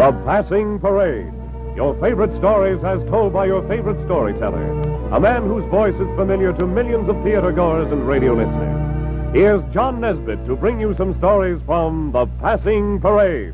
The Passing Parade. Your favorite stories as told by your favorite storyteller. A man whose voice is familiar to millions of theater goers and radio listeners. Here's John Nesbitt to bring you some stories from The Passing Parade.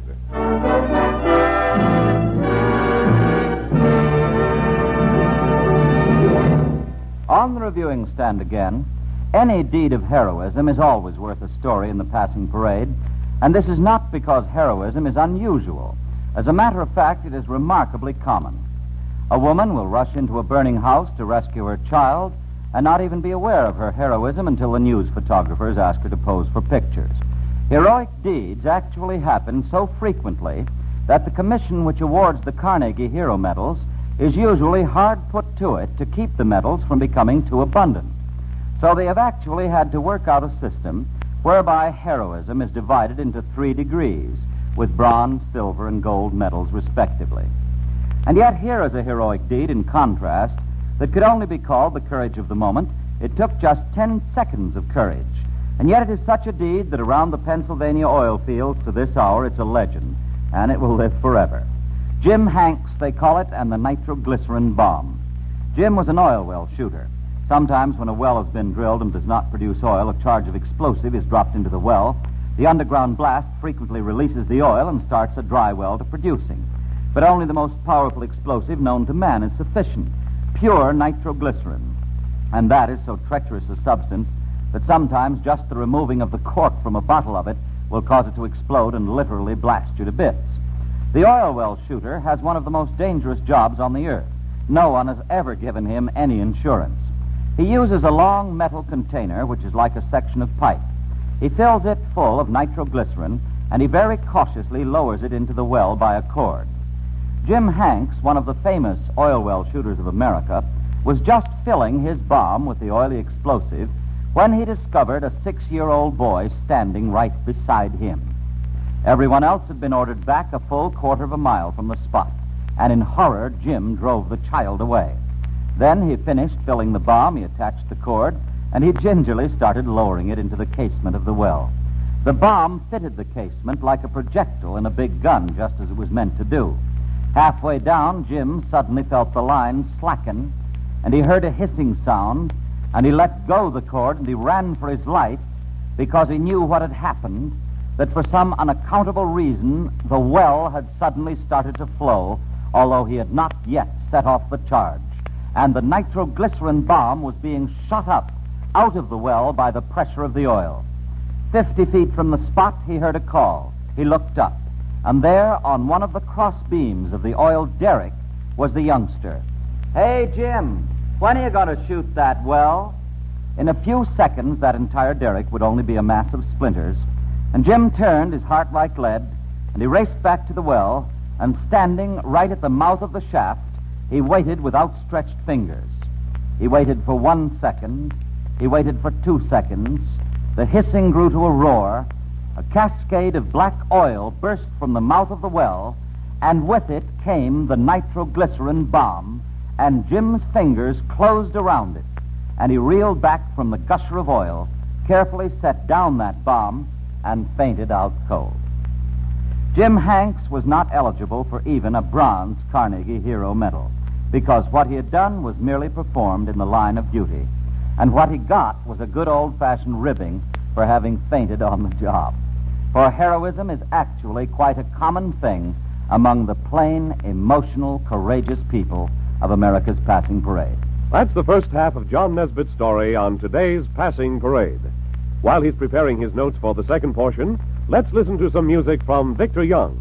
On the reviewing stand again, any deed of heroism is always worth a story in The Passing Parade, and this is not because heroism is unusual. As a matter of fact, it is remarkably common. A woman will rush into a burning house to rescue her child and not even be aware of her heroism until the news photographers ask her to pose for pictures. Heroic deeds actually happen so frequently that the commission which awards the Carnegie Hero Medals is usually hard put to it to keep the medals from becoming too abundant. So they have actually had to work out a system whereby heroism is divided into 3 degrees, with bronze, silver, and gold medals respectively. And yet here is a heroic deed, in contrast, that could only be called the courage of the moment. It took just 10 seconds of courage. And yet it is such a deed that around the Pennsylvania oil fields to this hour it's a legend, and it will live forever. Jim Hanks, they call it, and the nitroglycerin bomb. Jim was an oil well shooter. Sometimes when a well has been drilled and does not produce oil, a charge of explosive is dropped into the well. The underground blast frequently releases the oil and starts a dry well to producing. But only the most powerful explosive known to man is sufficient, pure nitroglycerin. And that is so treacherous a substance that sometimes just the removing of the cork from a bottle of it will cause it to explode and literally blast you to bits. The oil well shooter has one of the most dangerous jobs on the earth. No one has ever given him any insurance. He uses a long metal container, which is like a section of pipe. He fills it full of nitroglycerin, and he very cautiously lowers it into the well by a cord. Jim Hanks, one of the famous oil well shooters of America, was just filling his bomb with the oily explosive when he discovered a 6-year-old boy standing right beside him. Everyone else had been ordered back a full quarter of a mile from the spot, and in horror, Jim drove the child away. Then he finished filling the bomb, he attached the cord, and he gingerly started lowering it into the casement of the well. The bomb fitted the casement like a projectile in a big gun, just as it was meant to do. Halfway down, Jim suddenly felt the line slacken, and he heard a hissing sound, and he let go the cord, and he ran for his life because he knew what had happened, that for some unaccountable reason, the well had suddenly started to flow, although he had not yet set off the charge, and the nitroglycerin bomb was being shot up out of the well by the pressure of the oil. 50 feet from the spot, he heard a call. He looked up, and there, on one of the cross beams of the oil derrick, was the youngster. "Hey, Jim, when are you going to shoot that well?" In a few seconds, that entire derrick would only be a mass of splinters, and Jim turned, his heart like lead, and he raced back to the well, and standing right at the mouth of the shaft, he waited with outstretched fingers. He waited for 1 second. He waited for 2 seconds. The hissing grew to a roar. A cascade of black oil burst from the mouth of the well, and with it came the nitroglycerin bomb, and Jim's fingers closed around it, and he reeled back from the gusher of oil, carefully set down that bomb, and fainted out cold. Jim Hanks was not eligible for even a bronze Carnegie Hero Medal, because what he had done was merely performed in the line of duty. And what he got was a good old-fashioned ribbing for having fainted on the job. For heroism is actually quite a common thing among the plain, emotional, courageous people of America's Passing Parade. That's the first half of John Nesbitt's story on today's Passing Parade. While he's preparing his notes for the second portion, let's listen to some music from Victor Young.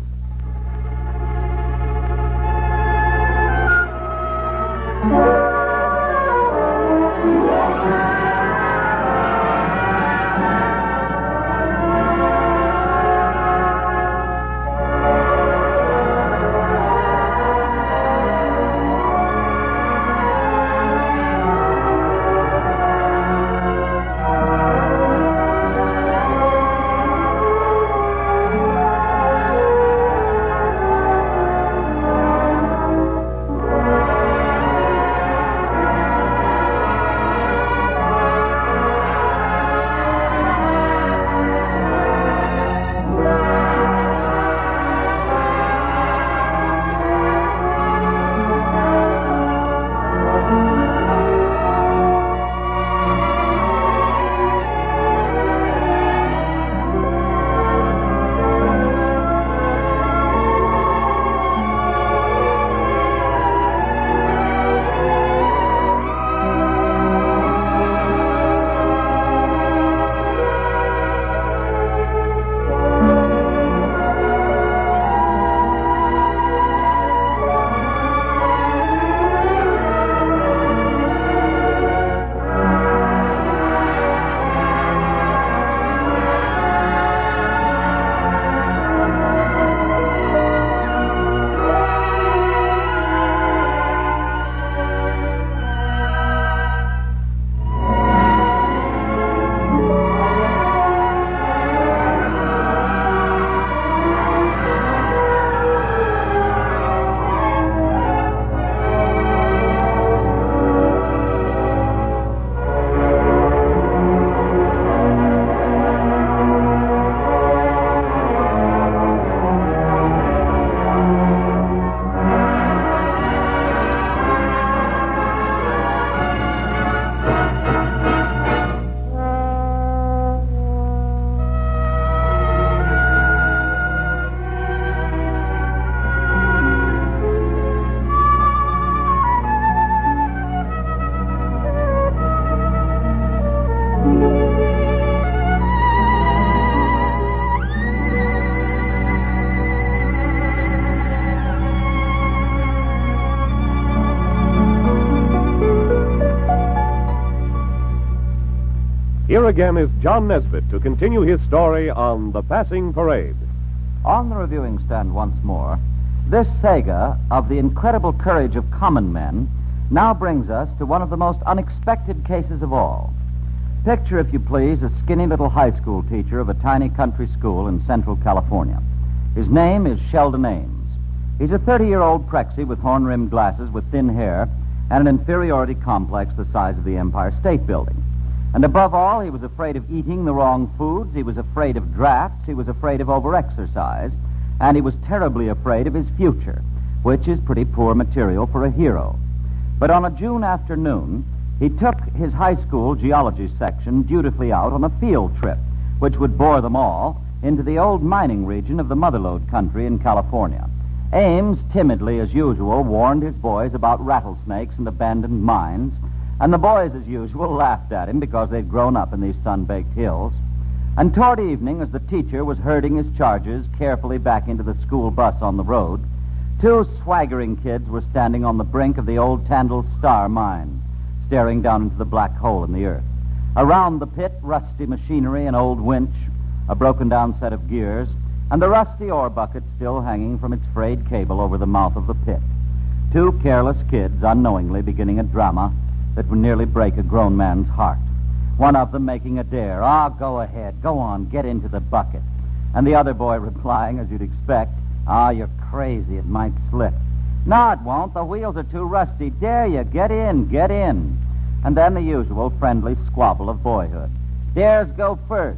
Here again is John Nesbitt to continue his story on The Passing Parade. On the reviewing stand once more, this saga of the incredible courage of common men now brings us to one of the most unexpected cases of all. Picture, if you please, a skinny little high school teacher of a tiny country school in Central California. His name is Sheldon Ames. He's a 30-year-old prexy with horn-rimmed glasses with thin hair and an inferiority complex the size of the Empire State Building. And above all, he was afraid of eating the wrong foods, he was afraid of drafts, he was afraid of overexercise, and he was terribly afraid of his future, which is pretty poor material for a hero. But on a June afternoon, he took his high school geology section dutifully out on a field trip, which would bore them all into the old mining region of the Motherlode country in California. Ames, timidly as usual, warned his boys about rattlesnakes and abandoned mines, and the boys, as usual, laughed at him because they'd grown up in these sun-baked hills. And toward evening, as the teacher was herding his charges carefully back into the school bus on the road, two swaggering kids were standing on the brink of the old Tandle Star mine, staring down into the black hole in the earth. Around the pit, rusty machinery, an old winch, a broken-down set of gears, and the rusty ore bucket still hanging from its frayed cable over the mouth of the pit. Two careless kids unknowingly beginning a drama that would nearly break a grown man's heart. One of them making a dare. Go ahead. Go on. Get into the bucket. And the other boy replying, as you'd expect, you're crazy. It might slip. No, it won't. The wheels are too rusty. Dare you. Get in. Get in. And then the usual friendly squabble of boyhood. Dares go first.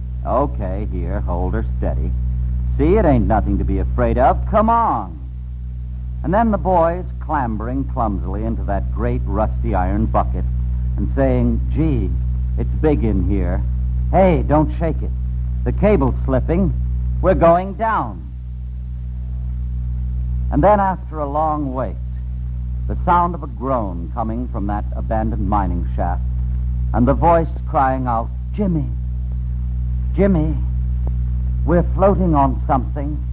Okay, here. Hold her steady. See, it ain't nothing to be afraid of. Come on. And then the boys clambering clumsily into that great rusty iron bucket and saying, gee, it's big in here. Hey, don't shake it. The cable's slipping. We're going down. And then after a long wait, the sound of a groan coming from that abandoned mining shaft, and the voice crying out, Jimmy, Jimmy, we're floating on something.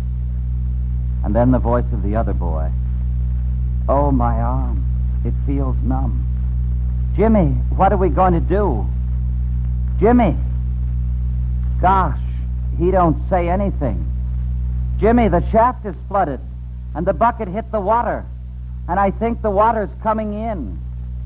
And then the voice of the other boy. Oh, my arm. It feels numb. Jimmy, what are we going to do? Jimmy. Gosh, he don't say anything. Jimmy, the shaft is flooded, and the bucket hit the water, and I think the water's coming in.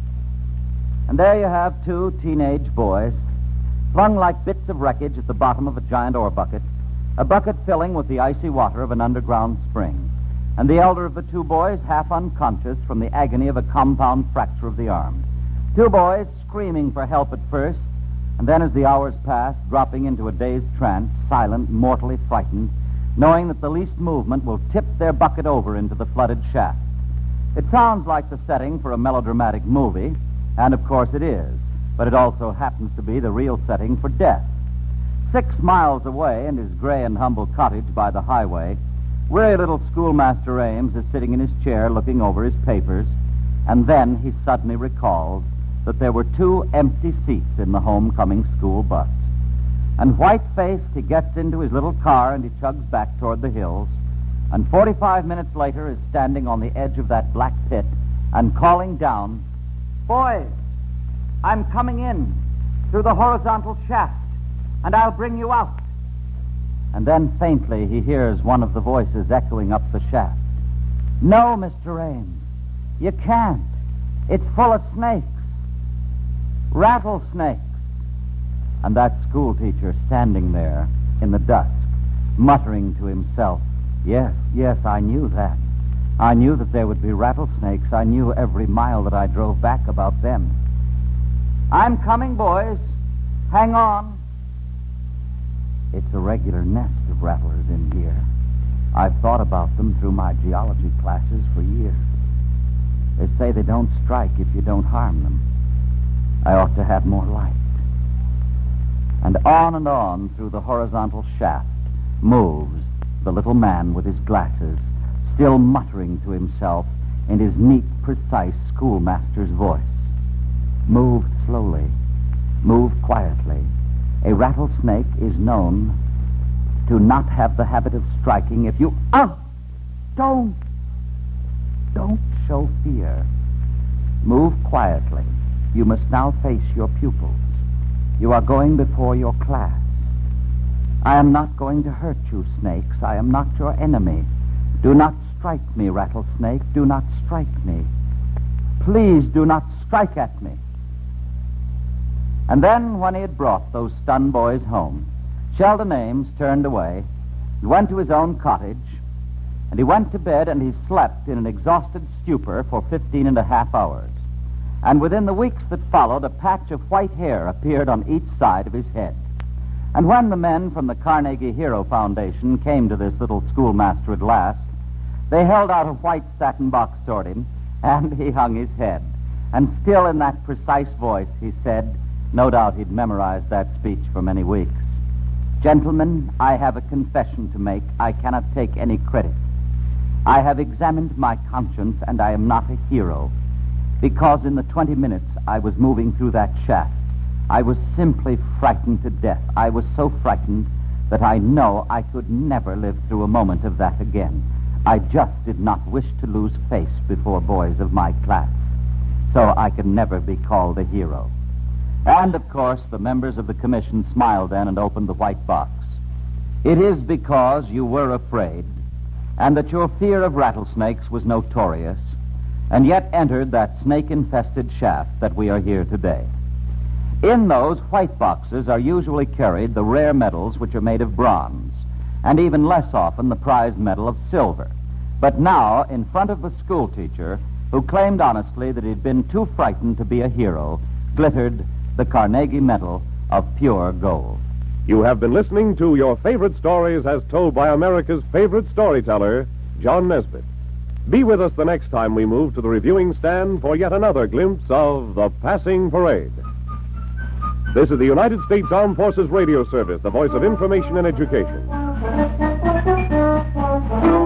And there you have two teenage boys, flung like bits of wreckage at the bottom of a giant ore bucket, a bucket filling with the icy water of an underground spring, and the elder of the two boys half unconscious from the agony of a compound fracture of the arm. Two boys screaming for help at first, and then as the hours passed, dropping into a dazed trance, silent, mortally frightened, knowing that the least movement will tip their bucket over into the flooded shaft. It sounds like the setting for a melodramatic movie, and of course it is, but it also happens to be the real setting for death. 6 miles away in his gray and humble cottage by the highway, weary little schoolmaster Ames is sitting in his chair looking over his papers, and then he suddenly recalls that there were 2 empty seats in the homecoming school bus. And white-faced, he gets into his little car and he chugs back toward the hills, and 45 minutes later is standing on the edge of that black pit and calling down, Boys, I'm coming in through the horizontal shaft, and I'll bring you out. And then faintly he hears one of the voices echoing up the shaft. No, Mr. Ames, you can't. It's full of snakes. Rattlesnakes. And that schoolteacher standing there in the dusk, muttering to himself, Yes, I knew that. I knew that there would be rattlesnakes. I knew every mile that I drove back about them. I'm coming, boys. Hang on. It's a regular nest of rattlers in here. I've thought about them through my geology classes for years. They say they don't strike if you don't harm them. I ought to have more light. And on through the horizontal shaft moves the little man with his glasses, still muttering to himself in his neat, precise schoolmaster's voice. Move slowly. Move quietly. A rattlesnake is known to not have the habit of striking if you... Don't show fear. Move quietly. You must now face your pupils. You are going before your class. I am not going to hurt you, snakes. I am not your enemy. Do not strike me, rattlesnake. Do not strike me. Please do not strike at me. And then, when he had brought those stunned boys home, Sheldon Ames turned away and went to his own cottage, and he went to bed and he slept in an exhausted stupor for 15.5 hours. And within the weeks that followed, a patch of white hair appeared on each side of his head. And when the men from the Carnegie Hero Foundation came to this little schoolmaster at last, they held out a white satin box toward him, and he hung his head. And still in that precise voice, he said, no doubt he'd memorized that speech for many weeks, "Gentlemen, I have a confession to make. I cannot take any credit. I have examined my conscience, and I am not a hero, because in the 20 minutes I was moving through that shaft, I was simply frightened to death. I was so frightened that I know I could never live through a moment of that again. I just did not wish to lose face before boys of my class, so I could never be called a hero." And, of course, the members of the commission smiled then and opened the white box. It is because you were afraid, and that your fear of rattlesnakes was notorious, and yet entered that snake-infested shaft, that we are here today. In those white boxes are usually carried the rare medals which are made of bronze, and even less often the prized medal of silver. But now, in front of the schoolteacher, who claimed honestly that he'd been too frightened to be a hero, glittered the Carnegie Medal of pure gold. You have been listening to Your Favorite Stories as told by America's favorite storyteller, John Nesbitt. Be with us the next time we move to the reviewing stand for yet another glimpse of The Passing Parade. This is the United States Armed Forces Radio Service, the voice of information and education.